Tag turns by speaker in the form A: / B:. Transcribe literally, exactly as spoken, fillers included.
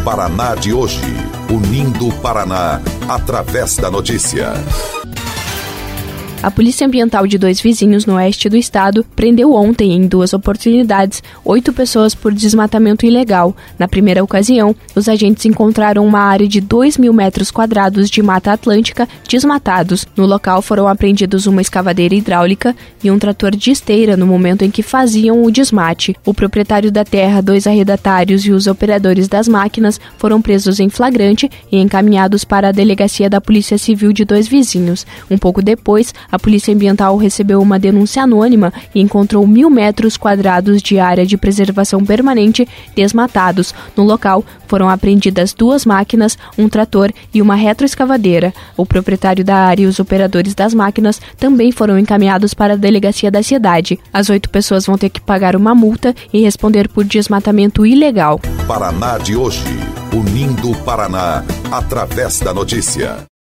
A: Paraná de hoje, unindo o Paraná através da notícia.
B: A Polícia Ambiental de Dois Vizinhos, no oeste do estado, prendeu ontem, em duas oportunidades, oito pessoas por desmatamento ilegal. Na primeira ocasião, os agentes encontraram uma área de dois mil metros quadrados de Mata Atlântica desmatados. No local foram apreendidos uma escavadeira hidráulica e um trator de esteira no momento em que faziam o desmate. O proprietário da terra, dois arrendatários e os operadores das máquinas foram presos em flagrante e encaminhados para a delegacia da Polícia Civil de Dois Vizinhos. Um pouco depois, a Polícia Ambiental recebeu uma denúncia anônima e encontrou mil metros quadrados de área de preservação permanente desmatados. No local, foram apreendidas duas máquinas, um trator e uma retroescavadeira. O proprietário da área e os operadores das máquinas também foram encaminhados para a delegacia da cidade. As oito pessoas vão ter que pagar uma multa e responder por desmatamento ilegal.
A: Paraná de hoje, unindo o Paraná através da notícia.